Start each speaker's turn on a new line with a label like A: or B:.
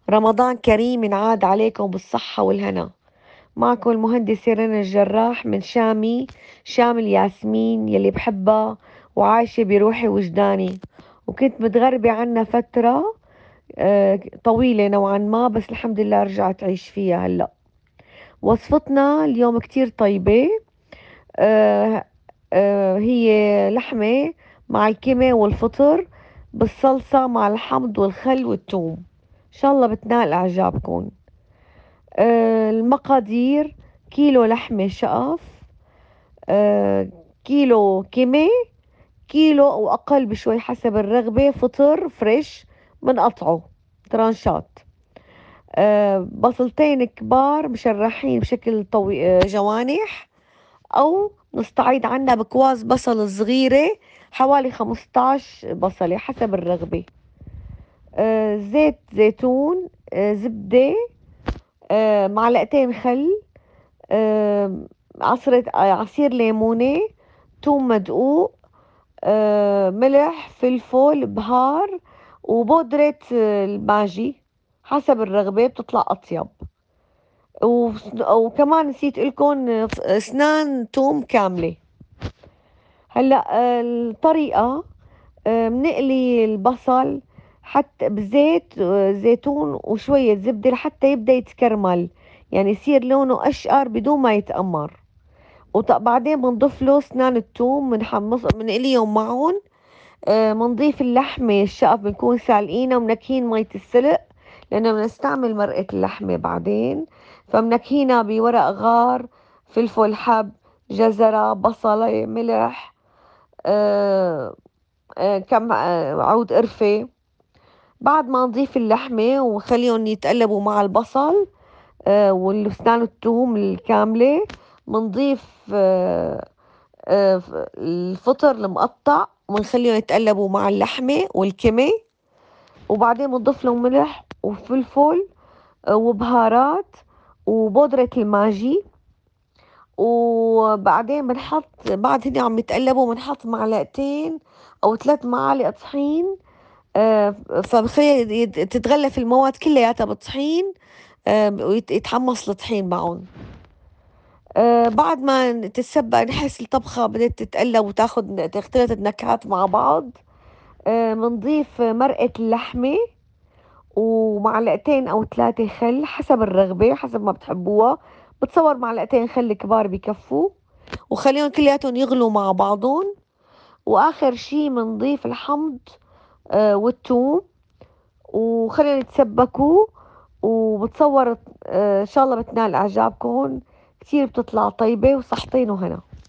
A: رمضان كريم ينعاد عليكم بالصحة والهنا. معكم المهندسة رنا الجراح من شام الياسمين يلي بحبها وعايشة بروحي وجداني. وكنت متغربة عنها فترة طويلة نوعا ما، بس الحمد لله رجعت أعيش فيها هلأ. وصفتنا اليوم كتير طيبة. آه، هي لحمة مع الكمة والفطر بالصلصة مع الحمض والخل والثوم. إن شاء الله بتنال إعجابكم. المقادير: كيلو لحمة شقف، آه، كيلو كمي، كيلو أو أقل بشوي حسب الرغبة فطر فريش منقطعه ترانشات، بصلتين كبار مشرحين بشكل جوانح، أو نستعيض عنها بكواز بصل صغيرة حوالي 15 بصلة حسب الرغبة. زيت زيتون، زبدة، معلقتين خل، عصير ليمونة، توم مدقوق، ملح فلفل بهار، وبودرة الماجي حسب الرغبة بتطلع أطيب. وكمان نسيت لكم اسنان توم كاملة. هلا الطريقة: بنقلي البصل حتى بزيت زيتون وشوية زبدة لحتى يبدأ يتكرمل، يعني يصير لونه أشقر بدون ما يتأمر. وبعدين بنضيف له اسنان الثوم بنقليهم معهم. بنضيف اللحمة الشقف بنكون سالقينها ومنكهين مية السلق، لأنه بنستعمل مرقة اللحمة بعدين. فمنكهينها بورق غار، فلفل حب، جزرة، بصلة، ملح، آه، كم عود قرفة. بعد ما نضيف اللحمة وخليهم يتقلبوا مع البصل والسنان الثوم الكاملة، بنضيف الفطر المقطع وبنخليهم يتقلبوا مع اللحمة والكمة. وبعدين بنضيف لهم ملح وفلفل وبهارات وبودرة الماجي. وبعدين بنحط، بعد هني عم يتقلبوا، بنحط معلقتين أو 3 معالق طحين. فبخلي تتغلف المواد كلياتها بالطحين، ويتحمص الطحين معهم. بعد ما تتسبق نحس الطبخة بدأت تتقلب تختلط النكهات مع بعض، بنضيف مرقة اللحمة ومعلقتين أو 3 خل حسب الرغبة، حسب ما بتحبوها. بتصور معلقتين خل كبار بكفوا، وخليهم كلياتهم يغلوا مع بعضهم. وآخر شي بنضيف الحمض والثوم، وخليهم يتسبكوا. وبتصور إن شاء الله بتنال إعجابكم. كتير بتطلع طيبة، وصحتين وهنا.